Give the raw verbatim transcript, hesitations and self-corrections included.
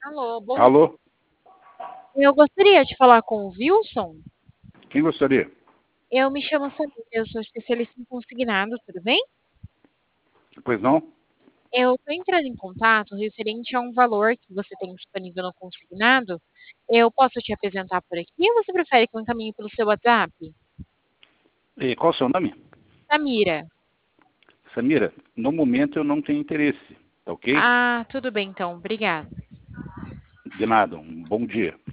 Alô, bom dia. Alô? Eu gostaria de falar com o Wilson. Quem gostaria? Eu me chamo Samira, eu sou especialista em consignado, tudo bem? Pois não? Eu estou entrando em contato referente a um valor que você tem disponível no consignado. Eu posso te apresentar por aqui ou você prefere que eu encaminhe pelo seu WhatsApp? E qual o seu nome? Samira. Samira, no momento eu não tenho interesse, tá ok? Ah, tudo bem então, obrigada. De nada, um bom dia.